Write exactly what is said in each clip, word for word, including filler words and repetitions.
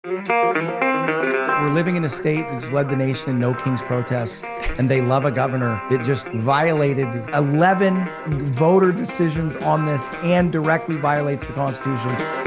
We're living in a state that's led the nation in no king's protests, and they love a governor that just violated eleven voter decisions on this and directly violates the Constitution.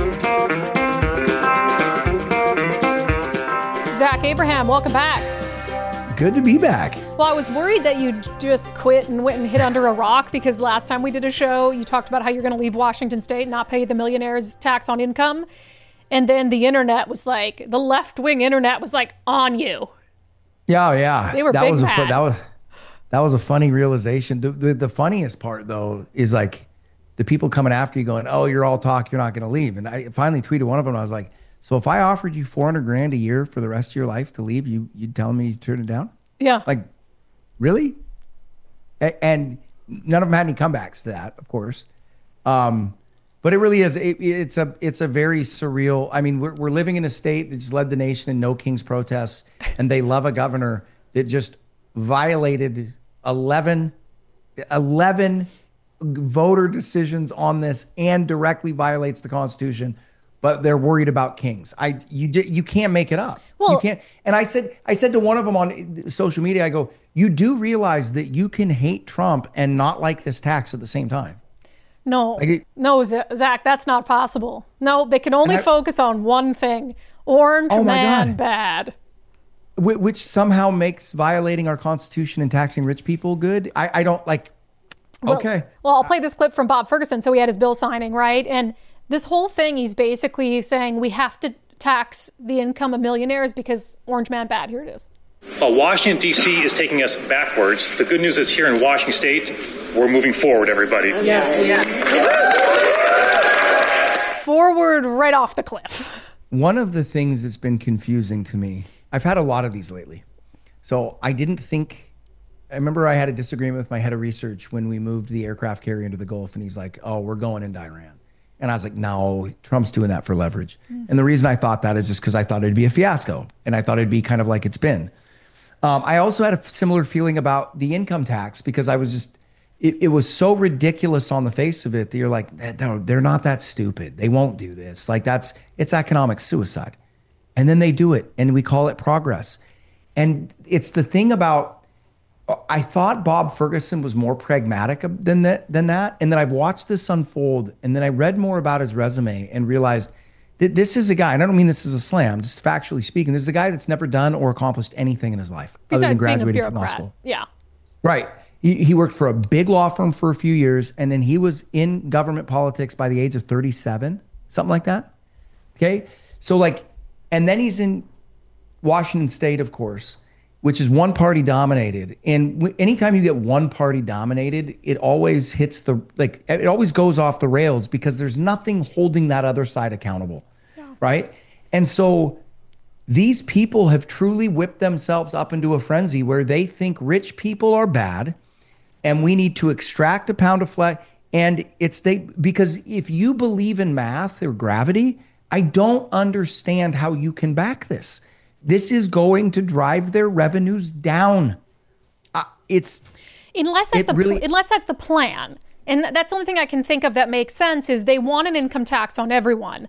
Zach Abraham, welcome back. Good to be back. Well, I was worried that you just quit and went and hid under a rock because last time we did a show, you talked about how you're going to leave Washington State and not pay the millionaires tax on income. And then the internet was like, the left-wing internet was like on you. Yeah, yeah. They were that big was mad. a that was that was a funny realization. The, the the funniest part though is like the people coming after you going, "Oh, you're all talk, you're not going to leave." And I finally tweeted one of them. I was like, "So if I offered you four hundred grand a year for the rest of your life to leave, you you'd tell me you turn it down?" Yeah. Like, really? A- and none of them had any comebacks to that, of course. Um, But it really is. It, it's a it's a very surreal. I mean, we're we're living in a state that's led the nation in no king's protests, and they love a governor that just violated eleven, eleven voter decisions on this and directly violates the Constitution. But they're worried about kings. I you di- you can't make it up. Well, you can't. And I said I said to one of them on social media, I go, you do realize that you can hate Trump and not like this tax at the same time. No, Like, no, Zach, that's not possible. No, they can only I- focus on one thing. Orange Oh my man God. bad. Wh- which somehow makes violating our Constitution and taxing rich people good. I, I don't like, Well- okay. Well, I'll play this clip from Bob Ferguson. So he had his bill signing, right? And this whole thing, he's basically saying we have to tax the income of millionaires because orange man bad. Here it is. While Washington, D C is taking us backwards, the good news is here in Washington State, we're moving forward, everybody. Yeah, yeah. Forward right off the cliff. One of the things that's been confusing to me, I've had a lot of these lately. So I didn't think, I remember I had a disagreement with my head of research when we moved the aircraft carrier into the Gulf, and he's like, oh, we're going into Iran. And I was like, no, Trump's doing that for leverage. Mm. And the reason I thought that is just because I thought it'd be a fiasco. And I thought it'd be kind of like it's been. Um, I also had a similar feeling about the income tax because I was just, it, it was so ridiculous on the face of it that you're like, no, they're not that stupid. They won't do this. Like that's, it's economic suicide. And then they do it and we call it progress. And it's the thing about, I thought Bob Ferguson was more pragmatic than that, than that. And then I've watched this unfold and then I read more about his resume and realized that this is a guy, and I don't mean this as a slam, just factually speaking, this is a guy that's never done or accomplished anything in his life Besides other than graduating being a from law bureaucrat. school. Yeah. Right. He, he worked for a big law firm for a few years, and then he was in government politics by the age of thirty-seven, something like that. Okay. So like, and then he's in Washington State, of course, which is one party dominated. And w- anytime you get one party dominated, it always hits the, like, it always goes off the rails because there's nothing holding that other side accountable. Yeah. Right. And so these people have truly whipped themselves up into a frenzy where they think rich people are bad and we need to extract a pound of flesh. And it's they, because if you believe in math or gravity, I don't understand how you can back this. This is going to drive their revenues down. Uh, it's unless that's it the really, unless that's the plan, and that's the only thing I can think of that makes sense is they want an income tax on everyone.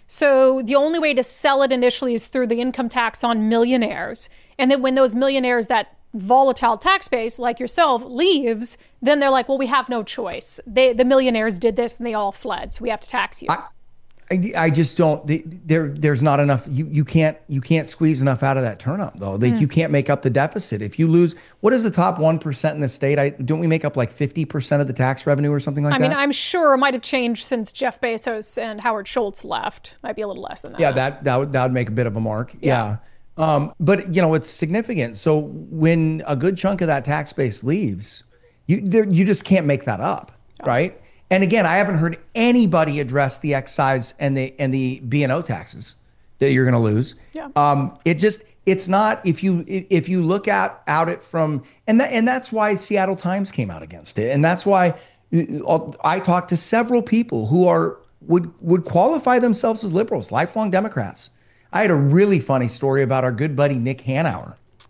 So the only way to sell it initially is through the income tax on millionaires, and then when those millionaires, that volatile tax base like yourself, leaves, then they're like, well, we have no choice. They the millionaires did this and they all fled, so we have to tax you. I, I, I just don't. There, there's not enough. You, you can't, you can't squeeze enough out of that turnip, though. That mm. You can't make up the deficit if you lose. What is the top one percent in the state? I don't we make up like fifty percent of the tax revenue or something like I that? I mean, I'm sure it might have changed since Jeff Bezos and Howard Schultz left. Might be a little less than that. Yeah, that that would that would make a bit of a mark. Yeah. yeah. Um, but you know, it's significant. So when a good chunk of that tax base leaves, you there, you just can't make that up, oh. right? And again, I haven't heard anybody address the excise and the and the B and O taxes that you're going to lose. Yeah. Um, it just it's not if you if you look at out it from and that and that's why Seattle Times came out against it, and that's why I talked to several people who are would would qualify themselves as liberals, lifelong Democrats. I had a really funny story about our good buddy Nick Hanauer.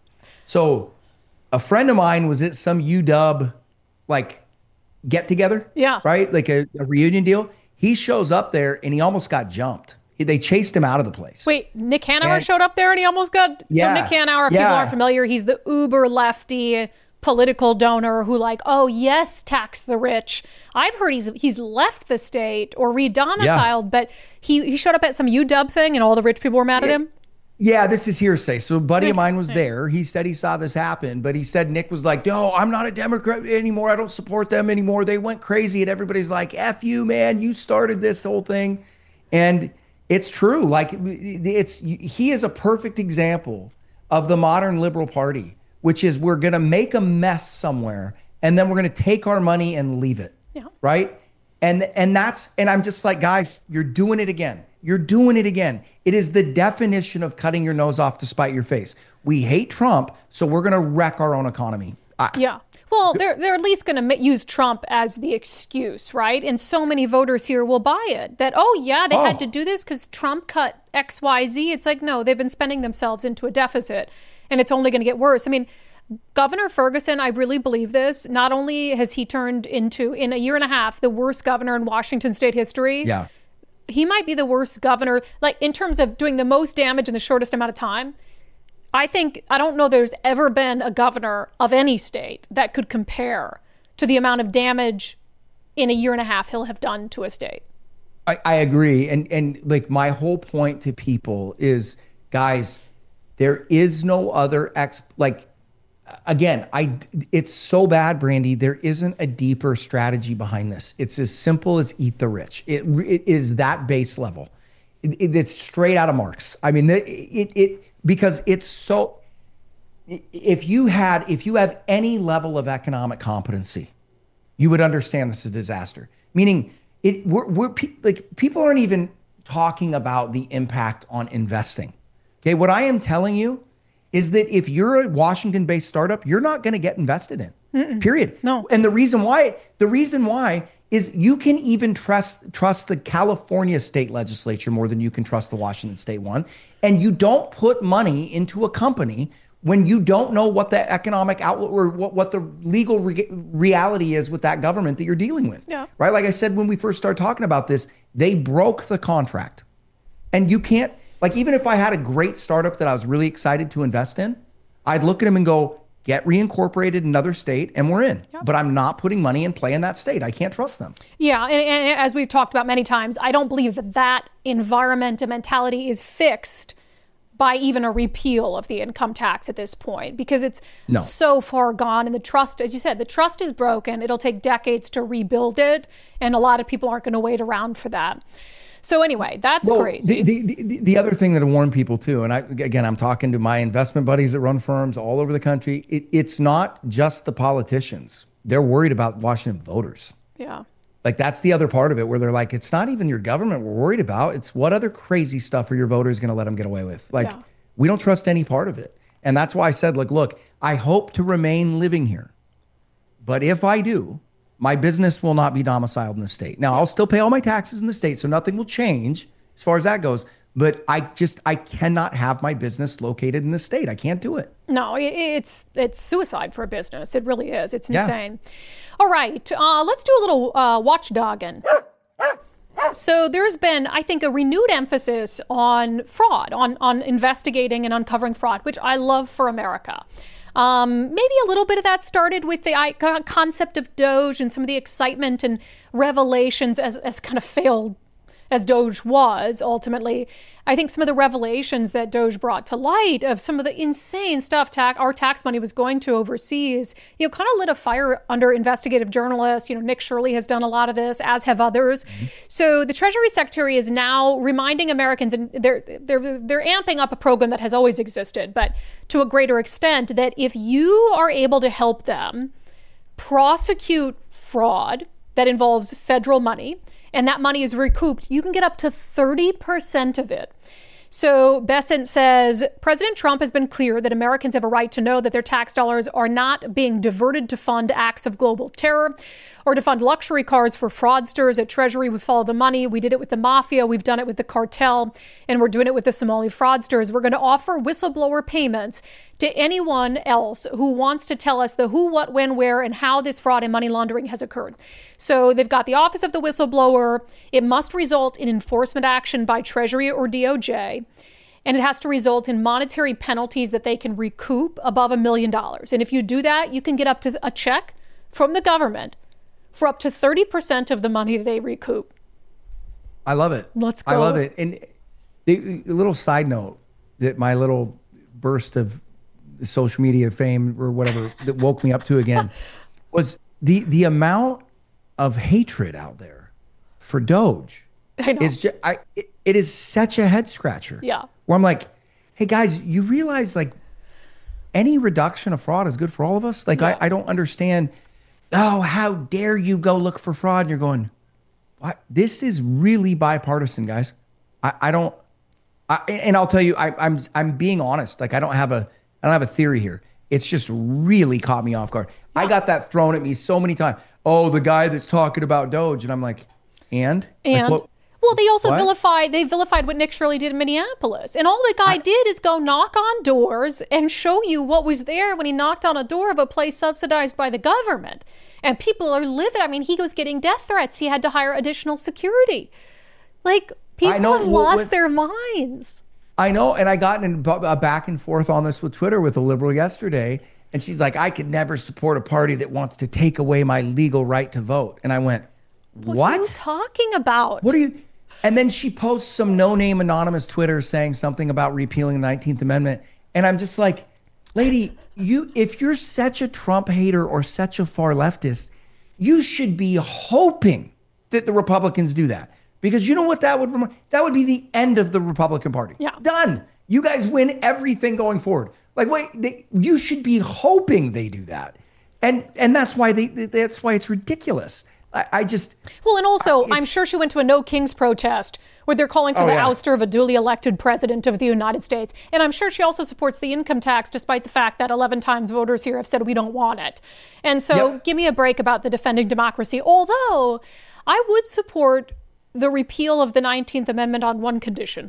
So, a friend of mine was at some U W like. Get together, yeah, right, like a, a reunion deal. He shows up there and he almost got jumped. They chased him out of the place. Wait, Nick Hanauer And- showed up there and he almost got... Yeah, so Nick Hanauer, if yeah. people aren't familiar, he's the uber lefty political donor who like, oh, yes, tax the rich. I've heard he's he's left the state or re-domiciled, but he, he showed up at some U W thing and all the rich people were mad at him. Yeah, this is hearsay. So a buddy of mine was there. He said he saw this happen, but he said Nick was like, no, I'm not a Democrat anymore. I don't support them anymore. They went crazy. And everybody's like, F you, man. You started this whole thing. And it's true. Like, it's he is a perfect example of the modern liberal party, which is we're going to make a mess somewhere and then we're going to take our money and leave it. Yeah. Right. And and that's and I'm just like, guys, you're doing it again. You're doing it again. It is the definition of cutting your nose off to spite your face. We hate Trump, so we're going to wreck our own economy. I, Yeah. Well, they're they're at least going to use Trump as the excuse, right? And so many voters here will buy it that, oh, yeah, they Oh. had to do this because Trump cut X Y Z. It's like, no, they've been spending themselves into a deficit and it's only going to get worse. I mean, Governor Ferguson, I really believe this. Not only has he turned into, in a year and a half, the worst governor in Washington state history. yeah. He might be the worst governor, like in terms of doing the most damage in the shortest amount of time. I think, I don't know there's ever been a governor of any state that could compare to the amount of damage in a year and a half he'll have done to a state. I, I agree. And and like my whole point to people is, guys, there is no other ex like again, I it's so bad, Brandy. There isn't a deeper strategy behind this. It's as simple as eat the rich. It, it is that base level. It, it, it's straight out of Marx. I mean, it, it it because it's so. If you had, if you have any level of economic competency, you would understand this is a disaster. Meaning, it we're, we're pe- like people aren't even talking about the impact on investing. Okay, what I am telling you is that if you're a Washington-based startup, you're not going to get invested in. Mm-mm. Period. No. And the reason why, the reason why is you can even trust trust the California state legislature more than you can trust the Washington state one. And you don't put money into a company when you don't know what the economic outlook or what, what the legal re- reality is with that government that you're dealing with. Yeah. Right? Like I said, when we first started talking about this, they broke the contract. And you can't, like, even if I had a great startup that I was really excited to invest in, I'd look at them and go, get reincorporated in another state and we're in. Yeah. But I'm not putting money in play in that state. I can't trust them. Yeah, and, and as we've talked about many times, I don't believe that that environment and mentality is fixed by even a repeal of the income tax at this point, because it's No. so far gone. And the trust, as you said, the trust is broken. It'll take decades to rebuild it. And a lot of people aren't going to wait around for that. So anyway, that's Well, crazy. The, the, the, the other thing that I warn people too, and I, again, I'm talking to my investment buddies that run firms all over the country. It, it's not just the politicians. They're worried about Washington voters. Yeah. Like that's the other part of it where they're like, it's not even your government we're worried about. It's what other crazy stuff are your voters going to let them get away with? Like Yeah. we don't trust any part of it. And that's why I said, like, look, I hope to remain living here. But if I do, my business will not be domiciled in the state. Now, I'll still pay all my taxes in the state, so nothing will change as far as that goes. But I just, I cannot have my business located in the state. I can't do it. No, i- it's it's suicide for a business. It really is. It's Yeah. insane. All right, uh, let's do a little uh, watchdogging. So there's been, I think, a renewed emphasis on fraud, on on investigating and uncovering fraud, which I love for America. Um, maybe a little bit of that started with the I- concept of Doge and some of the excitement and revelations as, as kind of failed as Doge was ultimately. I think some of the revelations that Doge brought to light of some of the insane stuff ta- our tax money was going to overseas, you know, kind of lit a fire under investigative journalists. You know, Nick Shirley has done a lot of this, as have others. Mm-hmm. So the Treasury Secretary is now reminding Americans, and they're they're they're amping up a program that has always existed, but to a greater extent, that if you are able to help them prosecute fraud that involves federal money, and that money is recouped, you can get up to thirty percent of it. So Bessent says, President Trump has been clear that Americans have a right to know that their tax dollars are not being diverted to fund acts of global terror or to fund luxury cars for fraudsters. At Treasury, we follow the money. We did it with the mafia. We've done it with the cartel. And we're doing it with the Somali fraudsters. We're going to offer whistleblower payments to anyone else who wants to tell us the who, what, when, where, and how this fraud and money laundering has occurred. So they've got the Office of the Whistleblower. It must result in enforcement action by Treasury or D O J. And it has to result in monetary penalties that they can recoup above a million dollars. And if you do that, you can get up to a check from the government for up to thirty percent of the money they recoup. I love it. Let's go. I love it. And the, a little side note that my little burst of social media fame or whatever that woke me up to again was the the amount of hatred out there for Doge. I know. Is just, I, it, it is such a head scratcher. Yeah. Where I'm like, hey guys, you realize like any reduction of fraud is good for all of us? Like, yeah. I, I don't understand. Oh, how dare you go look for fraud? And you're going, what? This is really bipartisan, guys. I, I don't, I, and I'll tell you, I, I'm I'm being honest. Like, I don't have a, I don't have a theory here. It's just really caught me off guard. Yeah. I got that thrown at me so many times. Oh, the guy that's talking about Doge, and I'm like, and and. Like, what? Well, they also What? vilified, they vilified what Nick Shirley did in Minneapolis. And all the guy I, did is go knock on doors and show you what was there when he knocked on a door of a place subsidized by the government. And people are livid. I mean, he was getting death threats. He had to hire additional security. Like, people know, have well, lost with, their minds. I know. And I got in a back and forth on this with Twitter with a liberal yesterday. And she's like, I could never support a party that wants to take away my legal right to vote. And I went, what? What are you talking about? What are you... And then she posts some no-name anonymous Twitter saying something about repealing the nineteenth Amendment. And I'm just like, lady, you, if you're such a Trump hater or such a far leftist, you should be hoping that the Republicans do that. Because you know what that would, that would be the end of the Republican Party. Yeah. Done. You guys win everything going forward. Like, wait, they, you should be hoping they do that. And, and that's why they, that's why it's ridiculous. I just... Well, and also, uh, I'm sure she went to a No Kings protest where they're calling for oh, the yeah. ouster of a duly elected president of the United States. And I'm sure she also supports the income tax, despite the fact that eleven times voters here have said we don't want it. And so yep. give me a break about the defending democracy. Although I would support the repeal of the nineteenth Amendment on one condition.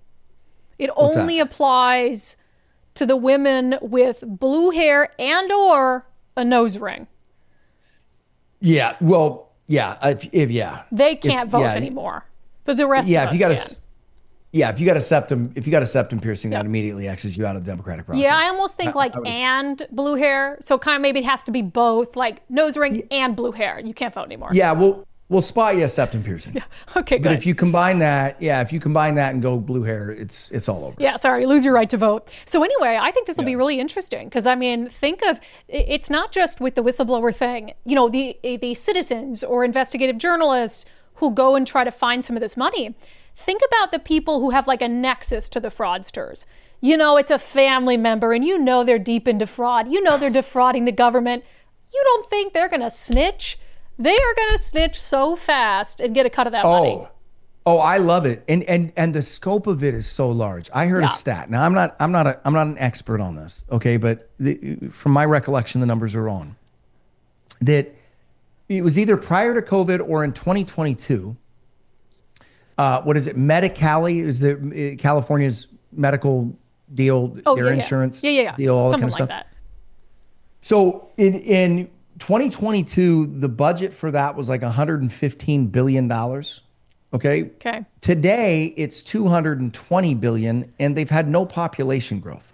It What's only that? applies to the women with blue hair and or a nose ring. Yeah, well, yeah, if, if yeah, They can't if, vote yeah, anymore, but the rest Yeah, of us if you got can. a, yeah, if you got a septum, if you got a septum piercing, that immediately exits you out of the democratic process. Yeah, I almost think I- like I would- and blue hair. So kind of maybe it has to be both, like nose ring and blue hair. You can't vote anymore. Yeah, we'll we'll spot you a septum piercing. Yeah. Okay, good. But if you combine that, yeah, if you combine that and go blue hair, it's it's all over. Yeah, sorry, you lose your right to vote. So anyway, I think this will Yeah. be really interesting because I mean, think of it's not just with the whistleblower thing. You know, the the citizens or investigative journalists who go and try to find some of this money. Think about the people who have like a nexus to the fraudsters. You know, it's a family member and you know they're deep into fraud. You know they're defrauding the government. You don't think they're going to snitch? They are going to snitch so fast and get a cut of that Oh, money. oh, I love it, and and and the scope of it is so large. I heard Yeah. a stat. Now I'm not I'm not a I'm not an expert on this, okay, but the, from my recollection, the numbers are on. That it was either prior to COVID or in twenty twenty-two. Uh, what is it? Medi-Cali is the uh, California's medical deal, Oh, their yeah, yeah. insurance Yeah, yeah, yeah. deal, all Something that kind of like stuff. that. So in in twenty twenty-two, the budget for that was like one hundred fifteen billion dollars. Okay. Okay. Today it's two hundred twenty billion dollars, and they've had no population growth.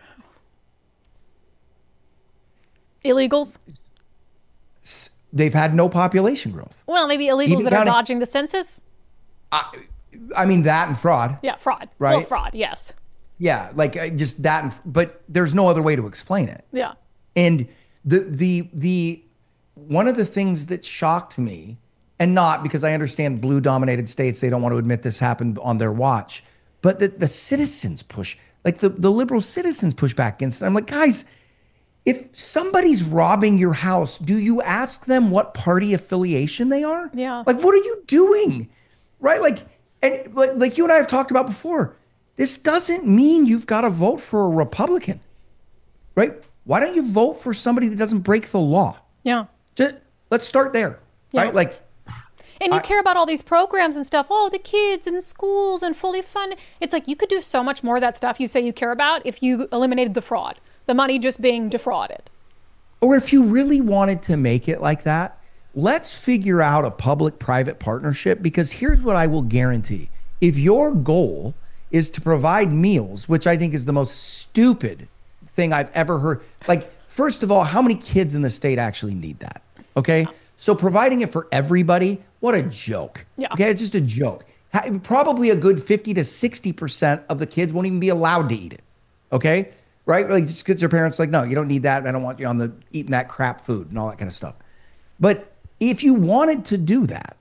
Illegals? They've had no population growth. Well, maybe illegals Even that are counting- dodging the census? I, I mean, that and fraud. Yeah, fraud. Well, Right. fraud, yes. Yeah. Like uh, just that. And, but there's no other way to explain it. Yeah. And the the the one of the things that shocked me, and not because I understand blue dominated states, they don't want to admit this happened on their watch, but that the citizens push, like the, the liberal citizens push back against it. I'm like, guys, if somebody's robbing your house, do you ask them what party affiliation they are? Yeah. Like, what are you doing? Right? Like, and like, like you and I have talked about before, this doesn't mean you've got to vote for a Republican, right? Why don't you vote for somebody that doesn't break the law? Yeah. Just, let's start there, Yeah. right? Like, And you I- care about all these programs and stuff. Oh, the kids and schools and fully funded. It's like you could do so much more of that stuff you say you care about if you eliminated the fraud. the money just being defrauded. Or if you really wanted to make it like that, let's figure out a public-private partnership, because here's what I will guarantee. If your goal is to provide meals, which I think is the most stupid thing I've ever heard. Like, first of all, how many kids in the state actually need that? Okay. Yeah. So providing it for everybody, what a joke. Yeah. Okay. It's just a joke. Probably a good fifty to sixty percent of the kids won't even be allowed to eat it. Okay. Right. Like, just because their parents are like, no, you don't need that. I don't want you on the eating that crap food and all that kind of stuff. But if you wanted to do that,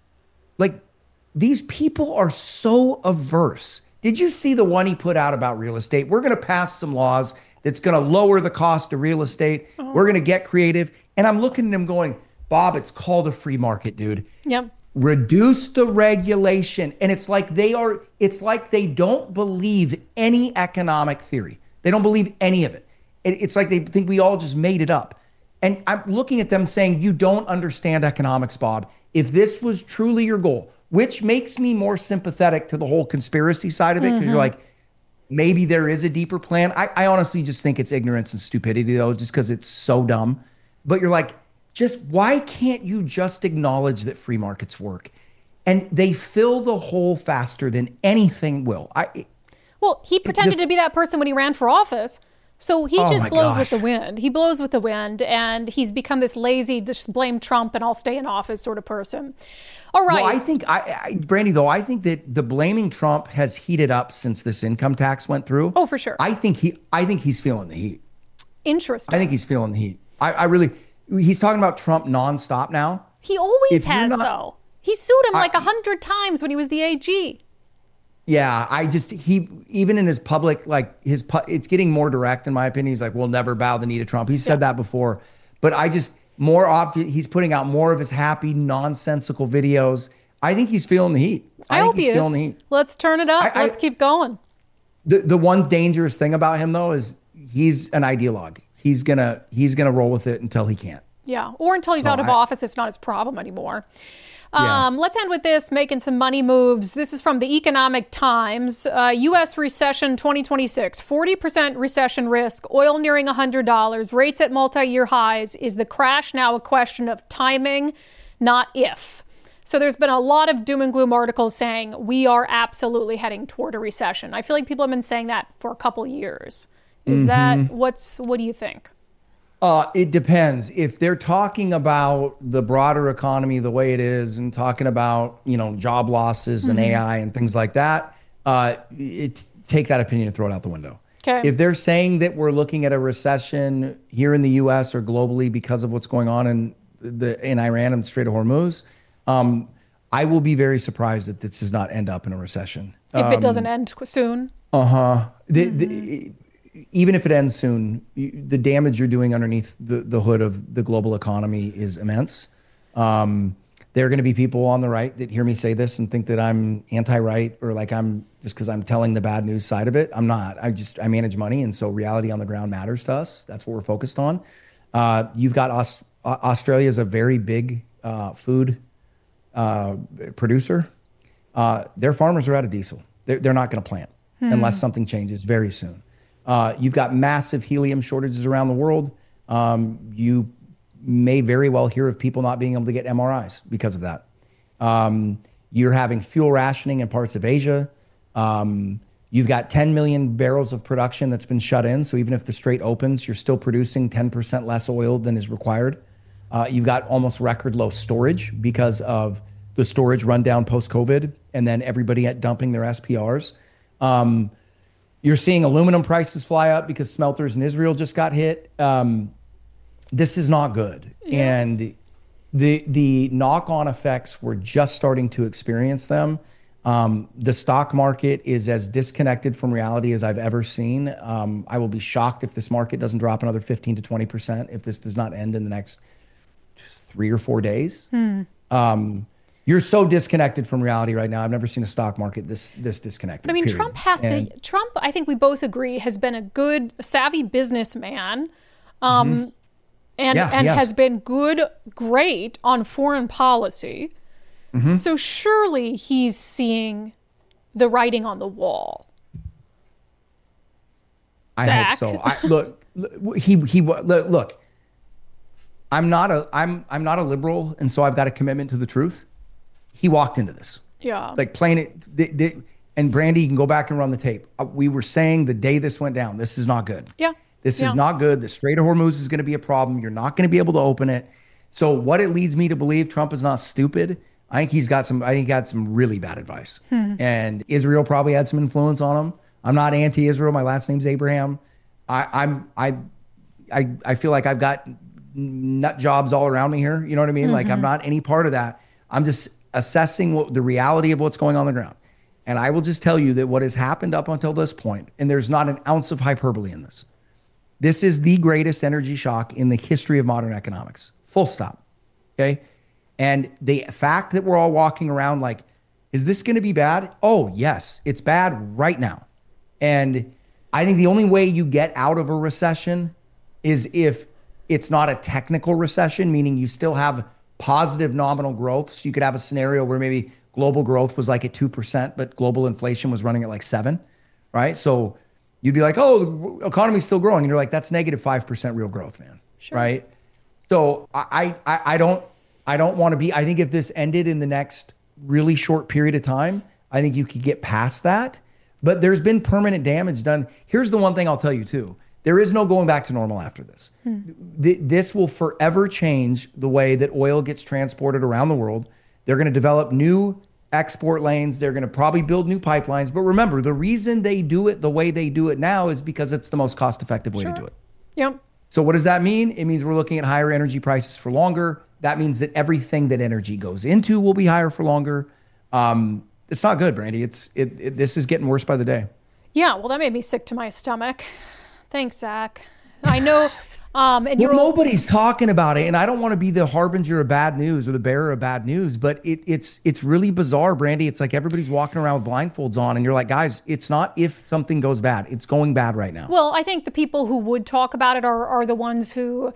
like, these people are so averse. Did you see the one he put out about real estate? We're going to pass some laws that's going to lower the cost of real estate. Oh. We're going to get creative. And I'm looking at him going, Bob, it's called a free market, dude. Yep. Reduce the regulation. And it's like they are, it's like they don't believe any economic theory. They don't believe any of it. It's like they think we all just made it up. And I'm looking at them saying, you don't understand economics, Bob. If this was truly your goal, which makes me more sympathetic to the whole conspiracy side of it, because mm-hmm. you're like, maybe there is a deeper plan. I, I honestly just think it's ignorance and stupidity, though, just because it's so dumb. But you're like, just why can't you just acknowledge that free markets work? And they fill the hole faster than anything will. I. It, well, he pretended just, to be that person when he ran for office. So he oh just blows gosh. with the wind. He blows with the wind, and he's become this lazy, just blame Trump and I'll stay in office sort of person. All right. Well, I think, I, I, Brandy, though, I think that the blaming Trump has heated up since this income tax went through. Oh, for sure. I think he, I think he's feeling the heat. Interesting. I think he's feeling the heat. I, I really, he's talking about Trump nonstop now. He always If has, not- though. He sued him I- like a hundred times when he was the A G. Yeah, I just, he, even in his public, like his, pu- it's getting more direct in my opinion. He's like, we'll never bow the knee to Trump. He said Yeah. that before, but I just, more obvious, he's putting out more of his happy, nonsensical videos. I think he's feeling the heat. I, I think hope he's he is. feeling the heat. Let's turn it up. I- I- Let's keep going. The the one dangerous thing about him though is he's an ideologue. He's gonna he's gonna roll with it until he can't. Yeah, or until he's So out of I- office, it's not his problem anymore. Yeah. Um, let's end with this, making some money moves. This is from the Economic Times. Uh, U S recession twenty twenty-six, forty percent recession risk, oil nearing one hundred dollars, rates at multi-year highs. Is the crash now a question of timing, not if? So there's been a lot of doom and gloom articles saying we are absolutely heading toward a recession. I feel like people have been saying that for a couple years. Is mm-hmm. that, what's, what do you think? Uh, it depends. If they're talking about the broader economy the way it is and talking about, you know, job losses and mm-hmm. A I and things like that, uh, it, take that opinion and throw it out the window. Okay. If they're saying that we're looking at a recession here in the U S or globally because of what's going on in the in Iran and the Strait of Hormuz, um, I will be very surprised if this does not end up in a recession. If um, it doesn't end soon? Uh-huh. The, Mm-hmm. the, even if it ends soon, you, the damage you're doing underneath the, the hood of the global economy is immense. Um, there are going to be people on the right that hear me say this and think that I'm anti-right or like I'm just because I'm telling the bad news side of it. I'm not. I just I manage money, and so reality on the ground matters to us. That's what we're focused on. Uh, you've got Aus- Australia is a very big uh, food uh, producer. Uh, their farmers are out of diesel. They're, they're not going to plant hmm. unless something changes very soon. Uh, you've got massive helium shortages around the world. Um, you may very well hear of people not being able to get M R Is because of that. Um, you're having fuel rationing in parts of Asia. Um, you've got ten million barrels of production that's been shut in. So even if the Strait opens, you're still producing ten percent less oil than is required. Uh, you've got almost record low storage because of the storage rundown post-COVID and then everybody at dumping their S P Rs. Um, You're seeing aluminum prices fly up because smelters in Israel just got hit. Um, this is not good. Yeah. And the the knock-on effects, we're just starting to experience them. Um, the stock market is as disconnected from reality as I've ever seen. Um, I will be shocked if this market doesn't drop another fifteen to twenty percent if this does not end in the next three or four days. Hmm. Um, You're so disconnected from reality right now. I've never seen a stock market this this disconnected. But I mean, period. Trump has and, to. Trump, I think we both agree, has been a good, savvy businessman, um, mm-hmm. and yeah, and has. has been good, great on foreign policy. Mm-hmm. So surely he's seeing the writing on the wall. I Zach. hope so. I, look, look, he he look, look. I'm not a I'm I'm not a liberal, and so I've got a commitment to the truth. He walked into this. Yeah. Like playing it. They, they, and Brandy, you can go back and run the tape. We were saying the day this went down, this is not good. Yeah. This yeah. is not good. The Strait of Hormuz is going to be a problem. You're not going to be able to open it. So what it leads me to believe, Trump is not stupid. I think he's got some. I think he got some really bad advice. Hmm. And Israel probably had some influence on him. I'm not anti-Israel. My last name's Abraham. I, I'm I, I I feel like I've got nut jobs all around me here. You know what I mean? Mm-hmm. Like I'm not any part of that. I'm just assessing what the reality of what's going on the ground. And I will just tell you that what has happened up until this point, and there's not an ounce of hyperbole in this. This is the greatest energy shock in the history of modern economics. Full stop. Okay. And the fact that we're all walking around like, is this going to be bad? Oh, yes, it's bad right now. And I think the only way you get out of a recession is if it's not a technical recession, meaning you still have positive nominal growth. So you could have a scenario where maybe global growth was like at two percent, but global inflation was running at like seven, right? So you'd be like, oh, the economy's still growing. And you're like, that's negative five percent real growth, man, sure. Right? So I, I, I don't, I don't want to be, I think if this ended in the next really short period of time, I think you could get past that. But there's been permanent damage done. Here's the one thing I'll tell you too. There is no going back to normal after this. Hmm. Th- this will forever change the way that oil gets transported around the world. They're going to develop new export lanes. They're going to probably build new pipelines. But remember, the reason they do it the way they do it now is because it's the most cost-effective way sure. to do it. Yep. So what does that mean? It means we're looking at higher energy prices for longer. That means that everything that energy goes into will be higher for longer. Um, it's not good, Brandy. It's it, it. This is getting worse by the day. Yeah, well, that made me sick to my stomach. Thanks, Zach. I know. Um, and well, you're nobody's talking about it, and I don't want to be the harbinger of bad news or the bearer of bad news, but it, it's it's really bizarre, Brandy. It's like everybody's walking around with blindfolds on, and you're like, guys, it's not if something goes bad. It's going bad right now. Well, I think the people who would talk about it are are the ones who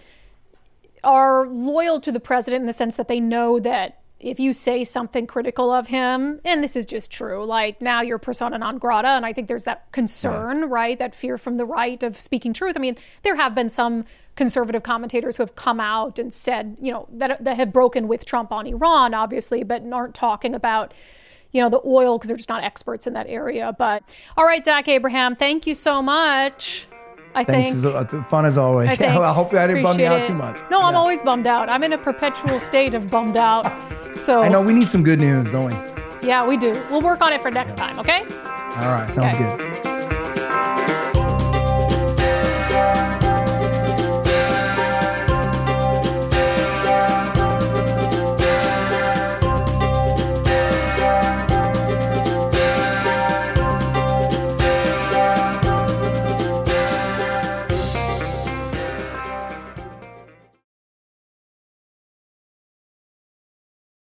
are loyal to the president in the sense that they know that if you say something critical of him, and this is just true, like now you're persona non grata, and I think there's that concern, yeah. right? That fear from the right of speaking truth. I mean, there have been some conservative commentators who have come out and said, you know, that that have broken with Trump on Iran, obviously, but aren't talking about, you know, the oil because they're just not experts in that area. But all right, Zach Abraham, thank you so much. I Thanks. think. It's fun as always. I, yeah, well, I hope I didn't bum you out it. too much. No, yeah. I'm always bummed out. I'm in a perpetual state of bummed out. So I know we need some good news, don't we? Yeah, we do. We'll work on it for next time, okay? All right, sounds okay. good.